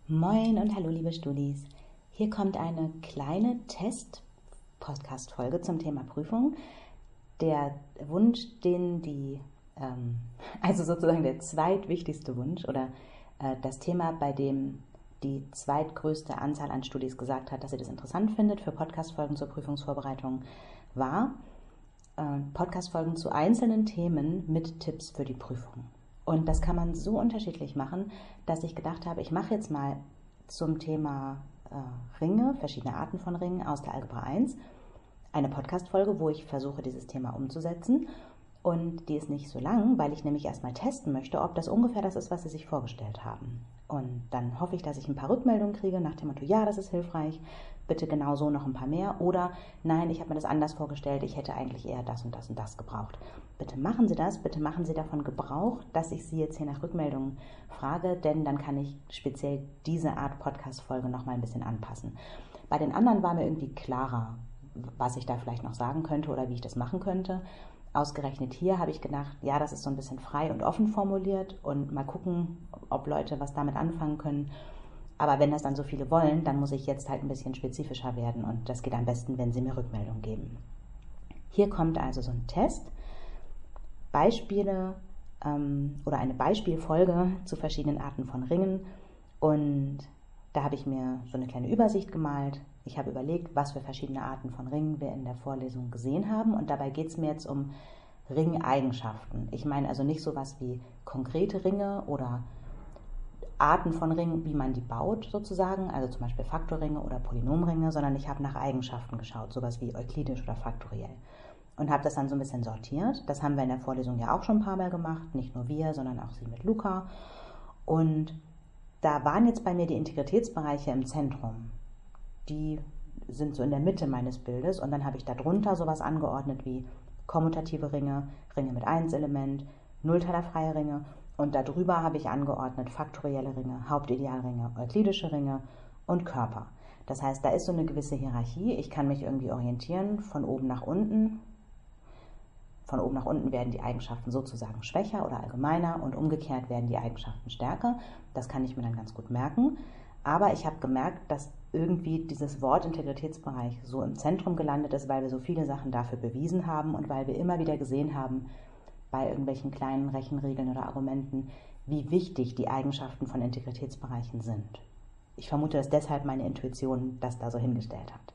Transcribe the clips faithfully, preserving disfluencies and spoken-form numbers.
Moin und hallo liebe Studis. Hier kommt eine kleine Test-Podcast-Folge zum Thema Prüfung. Der Wunsch, den die, ähm, also sozusagen der zweitwichtigste Wunsch oder äh, das Thema, bei dem die zweitgrößte Anzahl an Studis gesagt hat, dass sie das interessant findet für Podcast-Folgen zur Prüfungsvorbereitung, war äh, Podcast-Folgen zu einzelnen Themen mit Tipps für die Prüfung. Und das kann man so unterschiedlich machen, dass ich gedacht habe, ich mache jetzt mal zum Thema äh, Ringe, verschiedene Arten von Ringen aus der Algebra eins, eine Podcast-Folge, wo ich versuche, dieses Thema umzusetzen. Und die ist nicht so lang, weil ich nämlich erstmal testen möchte, ob das ungefähr das ist, was Sie sich vorgestellt haben. Und dann hoffe ich, dass ich ein paar Rückmeldungen kriege nach dem Motto, ja, das ist hilfreich, bitte genau so noch ein paar mehr. Oder nein, ich habe mir das anders vorgestellt, ich hätte eigentlich eher das und das und das gebraucht. Bitte machen Sie das, bitte machen Sie davon Gebrauch, dass ich Sie jetzt hier nach Rückmeldungen frage, denn dann kann ich speziell diese Art Podcast-Folge nochmal ein bisschen anpassen. Bei den anderen war mir irgendwie klarer, was ich da vielleicht noch sagen könnte oder wie ich das machen könnte. Ausgerechnet hier habe ich gedacht, ja, das ist so ein bisschen frei und offen formuliert und mal gucken, ob Leute was damit anfangen können. Aber wenn das dann so viele wollen, dann muss ich jetzt halt ein bisschen spezifischer werden und das geht am besten, wenn Sie mir Rückmeldung geben. Hier kommt also so ein Test, Beispiele ähm, oder eine Beispielfolge zu verschiedenen Arten von Ringen und da habe ich mir so eine kleine Übersicht gemalt. Ich habe überlegt, was für verschiedene Arten von Ringen wir in der Vorlesung gesehen haben und dabei geht es mir jetzt um Ringeigenschaften. Ich meine also nicht sowas wie konkrete Ringe oder Arten von Ringen, wie man die baut sozusagen, also zum Beispiel Faktorringe oder Polynomringe, sondern ich habe nach Eigenschaften geschaut, sowas wie euklidisch oder faktoriell und habe das dann so ein bisschen sortiert. Das haben wir in der Vorlesung ja auch schon ein paar Mal gemacht, nicht nur wir, sondern auch Sie mit Luca. Und da waren jetzt bei mir die Integritätsbereiche im Zentrum. Die sind so in der Mitte meines Bildes und dann habe ich darunter sowas angeordnet wie kommutative Ringe, Ringe mit eins-Element, nullteilerfreie Ringe und darüber habe ich angeordnet faktorielle Ringe, Hauptidealringe, euklidische Ringe und Körper. Das heißt, da ist so eine gewisse Hierarchie, ich kann mich irgendwie orientieren von oben nach unten. Von oben nach unten werden die Eigenschaften sozusagen schwächer oder allgemeiner und umgekehrt werden die Eigenschaften stärker. Das kann ich mir dann ganz gut merken. Aber ich habe gemerkt, dass irgendwie dieses Wort Integritätsbereich so im Zentrum gelandet ist, weil wir so viele Sachen dafür bewiesen haben und weil wir immer wieder gesehen haben, bei irgendwelchen kleinen Rechenregeln oder Argumenten, wie wichtig die Eigenschaften von Integritätsbereichen sind. Ich vermute, dass deshalb meine Intuition das da so hingestellt hat.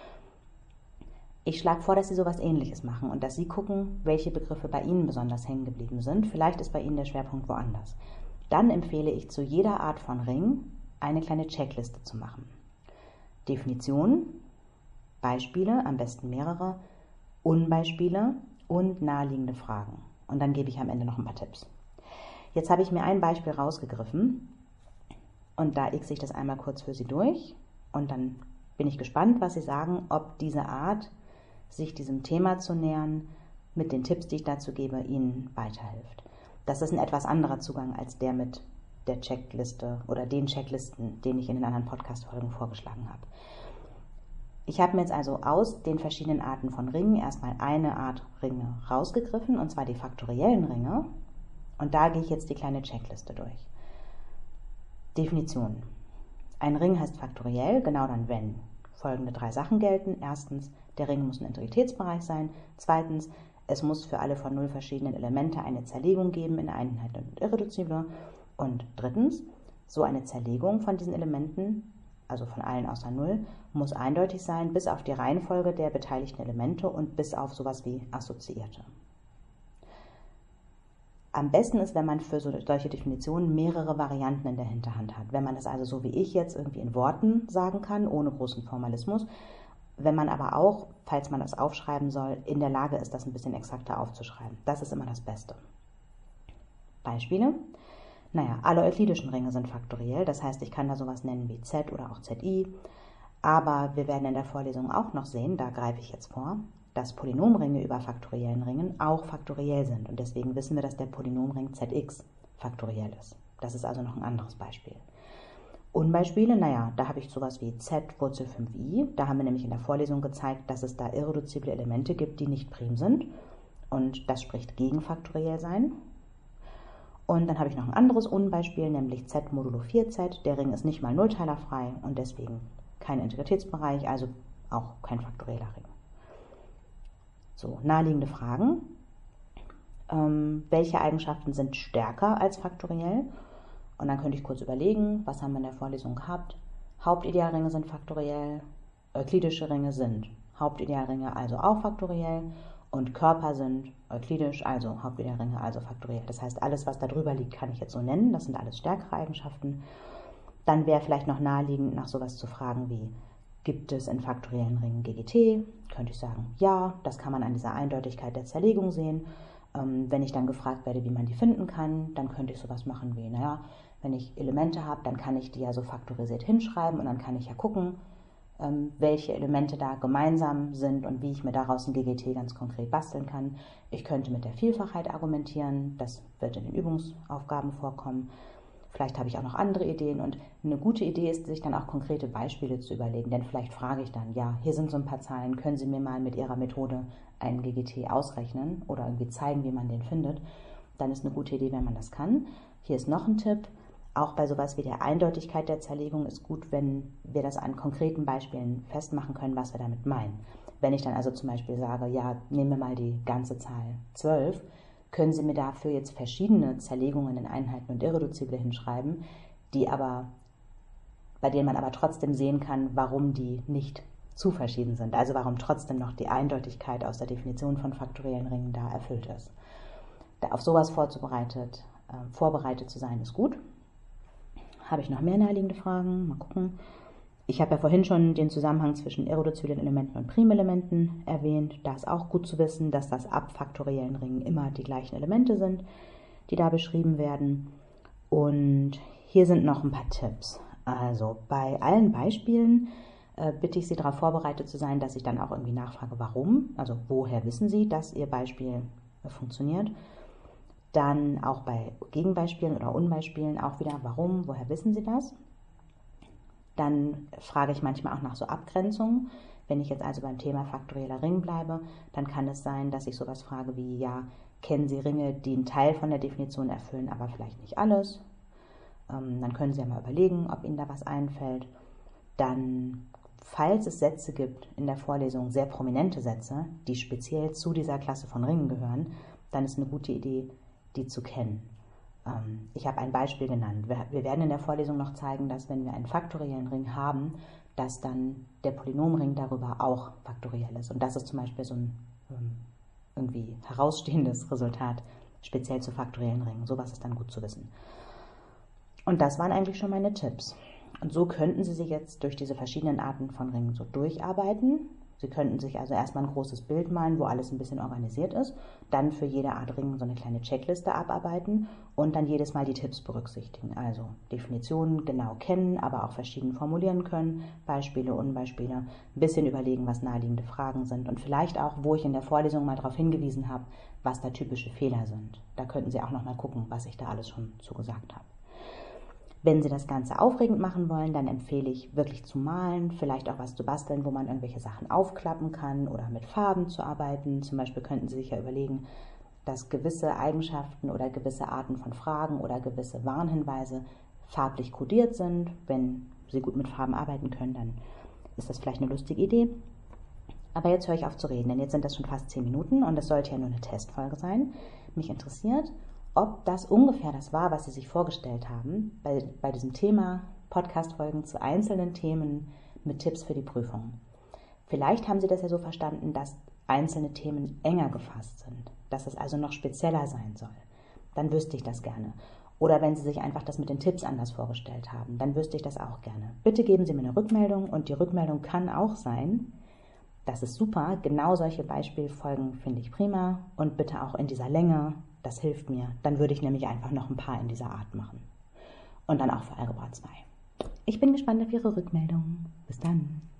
Ich schlage vor, dass Sie sowas Ähnliches machen und dass Sie gucken, welche Begriffe bei Ihnen besonders hängen geblieben sind. Vielleicht ist bei Ihnen der Schwerpunkt woanders. Dann empfehle ich zu jeder Art von Ring eine kleine Checkliste zu machen. Definition, Beispiele, am besten mehrere, Unbeispiele und naheliegende Fragen. Und dann gebe ich am Ende noch ein paar Tipps. Jetzt habe ich mir ein Beispiel rausgegriffen und da x ich das einmal kurz für Sie durch und dann bin ich gespannt, was Sie sagen, ob diese Art, sich diesem Thema zu nähern, mit den Tipps, die ich dazu gebe, Ihnen weiterhilft. Das ist ein etwas anderer Zugang als der mit der Checkliste oder den Checklisten, den ich in den anderen Podcast-Folgen vorgeschlagen habe. Ich habe mir jetzt also aus den verschiedenen Arten von Ringen erstmal eine Art Ringe rausgegriffen, und zwar die faktoriellen Ringe. Und da gehe ich jetzt die kleine Checkliste durch. Definition. Ein Ring heißt faktoriell, genau dann, wenn folgende drei Sachen gelten. Erstens, der Ring muss ein Integritätsbereich sein. Zweitens, es muss für alle von null verschiedenen Elemente eine Zerlegung geben in Einheit und irreduzible. Und drittens, so eine Zerlegung von diesen Elementen, also von allen außer null, muss eindeutig sein, bis auf die Reihenfolge der beteiligten Elemente und bis auf sowas wie Assoziierte. Am besten ist, wenn man für solche Definitionen mehrere Varianten in der Hinterhand hat. Wenn man das also so wie ich jetzt irgendwie in Worten sagen kann, ohne großen Formalismus. Wenn man aber auch, falls man das aufschreiben soll, in der Lage ist, das ein bisschen exakter aufzuschreiben. Das ist immer das Beste. Beispiele. Naja, alle euklidischen Ringe sind faktoriell, das heißt, ich kann da sowas nennen wie Z oder auch Z I, aber wir werden in der Vorlesung auch noch sehen, da greife ich jetzt vor, dass Polynomringe über faktoriellen Ringen auch faktoriell sind und deswegen wissen wir, dass der Polynomring Z X faktoriell ist. Das ist also noch ein anderes Beispiel. Unbeispiele, naja, da habe ich sowas wie Z Wurzel fünf i, da haben wir nämlich in der Vorlesung gezeigt, dass es da irreduzible Elemente gibt, die nicht prim sind und das spricht gegen faktoriell sein. Und dann habe ich noch ein anderes Unbeispiel, nämlich Z modulo vier Z. Der Ring ist nicht mal nullteilerfrei und deswegen kein Integritätsbereich, also auch kein faktorieller Ring. So, naheliegende Fragen. Ähm, welche Eigenschaften sind stärker als faktoriell? Und dann könnte ich kurz überlegen, was haben wir in der Vorlesung gehabt? Hauptidealringe sind faktoriell, euklidische Ringe sind Hauptidealringe, also auch faktoriell, und Körper sind euklidisch, also Hauptidealringe, also faktoriell. Das heißt, alles, was da drüber liegt, kann ich jetzt so nennen. Das sind alles stärkere Eigenschaften. Dann wäre vielleicht noch naheliegend, nach sowas zu fragen wie, gibt es in faktoriellen Ringen G G T? Könnte ich sagen, ja, das kann man an dieser Eindeutigkeit der Zerlegung sehen. Ähm, wenn ich dann gefragt werde, wie man die finden kann, dann könnte ich sowas machen wie, naja, wenn ich Elemente habe, dann kann ich die ja so faktorisiert hinschreiben und dann kann ich ja gucken, ähm, welche Elemente da gemeinsam sind und wie ich mir daraus ein G G T ganz konkret basteln kann. Ich könnte mit der Vielfachheit argumentieren, das wird in den Übungsaufgaben vorkommen. Vielleicht habe ich auch noch andere Ideen und eine gute Idee ist, sich dann auch konkrete Beispiele zu überlegen, denn vielleicht frage ich dann, ja, hier sind so ein paar Zahlen, können Sie mir mal mit Ihrer Methode einen G G T ausrechnen oder irgendwie zeigen, wie man den findet. Dann ist eine gute Idee, wenn man das kann. Hier ist noch ein Tipp. Auch bei sowas wie der Eindeutigkeit der Zerlegung ist gut, wenn wir das an konkreten Beispielen festmachen können, was wir damit meinen. Wenn ich dann also zum Beispiel sage, ja, nehmen wir mal die ganze Zahl zwölf, können Sie mir dafür jetzt verschiedene Zerlegungen in Einheiten und Irreduzible hinschreiben, die aber, bei denen man aber trotzdem sehen kann, warum die nicht zu verschieden sind. Also warum trotzdem noch die Eindeutigkeit aus der Definition von faktoriellen Ringen da erfüllt ist. Da auf sowas vorzubereitet, äh, vorbereitet zu sein, ist gut. Habe ich noch mehr naheliegende Fragen? Mal gucken. Ich habe ja vorhin schon den Zusammenhang zwischen irreduziblen Elementen und Primelementen erwähnt. Da ist auch gut zu wissen, dass das ab faktoriellen Ringen immer die gleichen Elemente sind, die da beschrieben werden. Und hier sind noch ein paar Tipps. Also bei allen Beispielen äh, bitte ich Sie darauf vorbereitet zu sein, dass ich dann auch irgendwie nachfrage, warum. Also woher wissen Sie, dass Ihr Beispiel äh, funktioniert. Dann auch bei Gegenbeispielen oder Unbeispielen auch wieder, warum, woher wissen Sie das? Dann frage ich manchmal auch nach so Abgrenzungen. Wenn ich jetzt also beim Thema faktorieller Ring bleibe, dann kann es sein, dass ich sowas frage wie, ja, kennen Sie Ringe, die einen Teil von der Definition erfüllen, aber vielleicht nicht alles? Ähm, dann können Sie ja mal überlegen, ob Ihnen da was einfällt. Dann, falls es Sätze gibt in der Vorlesung, sehr prominente Sätze, die speziell zu dieser Klasse von Ringen gehören, dann ist eine gute Idee, die zu kennen. Ähm, ich habe ein Beispiel genannt. Wir, wir werden in der Vorlesung noch zeigen, dass wenn wir einen faktoriellen Ring haben, dass dann der Polynomring darüber auch faktoriell ist. Und das ist zum Beispiel so ein ähm, irgendwie herausstehendes Resultat, speziell zu faktoriellen Ringen. Sowas ist dann gut zu wissen. Und das waren eigentlich schon meine Tipps. Und so könnten Sie sich jetzt durch diese verschiedenen Arten von Ringen so durcharbeiten. Sie könnten sich also erstmal ein großes Bild malen, wo alles ein bisschen organisiert ist, dann für jede Art Ring so eine kleine Checkliste abarbeiten und dann jedes Mal die Tipps berücksichtigen. Also Definitionen genau kennen, aber auch verschieden formulieren können, Beispiele, Unbeispiele, ein bisschen überlegen, was naheliegende Fragen sind und vielleicht auch, wo ich in der Vorlesung mal darauf hingewiesen habe, was da typische Fehler sind. Da könnten Sie auch noch mal gucken, was ich da alles schon zugesagt habe. Wenn Sie das Ganze aufregend machen wollen, dann empfehle ich wirklich zu malen, vielleicht auch was zu basteln, wo man irgendwelche Sachen aufklappen kann oder mit Farben zu arbeiten. Zum Beispiel könnten Sie sich ja überlegen, dass gewisse Eigenschaften oder gewisse Arten von Fragen oder gewisse Warnhinweise farblich kodiert sind. Wenn Sie gut mit Farben arbeiten können, dann ist das vielleicht eine lustige Idee. Aber jetzt höre ich auf zu reden, denn jetzt sind das schon fast zehn Minuten und das sollte ja nur eine Testfolge sein. Mich interessiert, ob das ungefähr das war, was Sie sich vorgestellt haben, bei, bei diesem Thema Podcast-Folgen zu einzelnen Themen mit Tipps für die Prüfung. Vielleicht haben Sie das ja so verstanden, dass einzelne Themen enger gefasst sind, dass es also noch spezieller sein soll. Dann wüsste ich das gerne. Oder wenn Sie sich einfach das mit den Tipps anders vorgestellt haben, dann wüsste ich das auch gerne. Bitte geben Sie mir eine Rückmeldung und die Rückmeldung kann auch sein, das ist super, genau solche Beispielfolgen finde ich prima und bitte auch in dieser Länge. Das hilft mir. Dann würde ich nämlich einfach noch ein paar in dieser Art machen. Und dann auch für Algebra zwei. Ich bin gespannt auf Ihre Rückmeldung. Bis dann.